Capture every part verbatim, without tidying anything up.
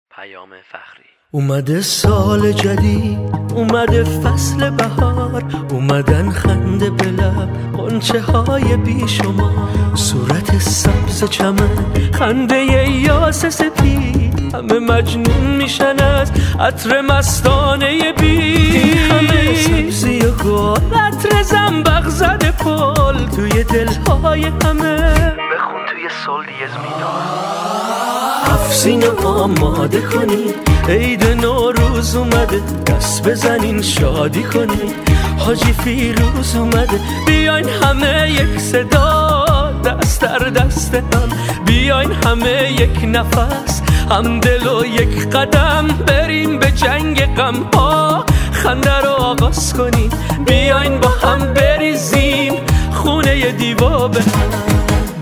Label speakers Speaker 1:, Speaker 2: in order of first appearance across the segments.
Speaker 1: پیام فخری.
Speaker 2: اومده سال جدید، اومده فصل بهار، اومدن خنده به لب غنچه های بی شما، صورت سبز چمن خنده یاس سپید، همه مجنون میشن از عطر مستانه بی، همه سبزی و گل عطر زنبق زده پل توی دلهای همه،
Speaker 1: بخون توی سول دیز مینور.
Speaker 2: افسین آماده کنید، عید نوروز اومده، دست بزنین شادی کنید، حاجی فیروز اومده، بیاین همه یک صدا دست در دست هم، بیاین همه یک نفس هم دل و یک قدم، بریم به جنگ غم ها خنده رو آغاز کنیم، بیاین با هم بریزیم خونه دیوا به هم.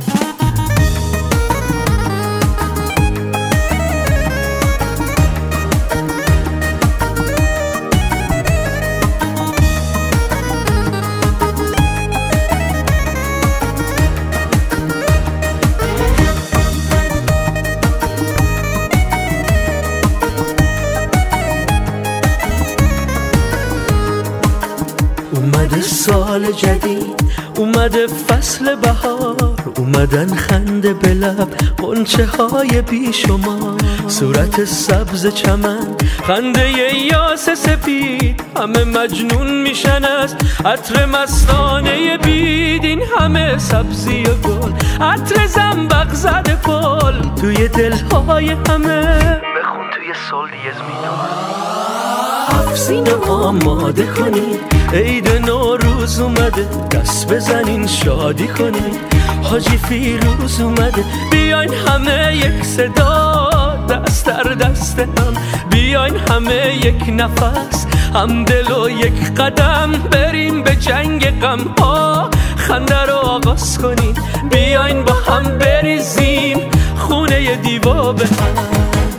Speaker 2: اومده سال جدید، اومده فصل بهار، اومدن خنده به لب غنچه های بی شما، صورت سبز چمن خنده یاس سپید، همه مجنون میشن از عطر مستانه بید، این همه سبزی و گل عطر زنبق زده پل توی دلهای همه،
Speaker 1: بخون توی سول دیز مینور.
Speaker 2: افسین آماده کنید، عید نوروز اومده، دست بزنین شادی کنید، حاجی فیروز اومده، بیاین همه یک صدا دست در دست هم، بیاین همه یک نفس هم دل و یک قدم، بریم به جنگ غم ها خنده رو آغاز کنیم، بیاین با هم بریزیم خونه دیوا به هم.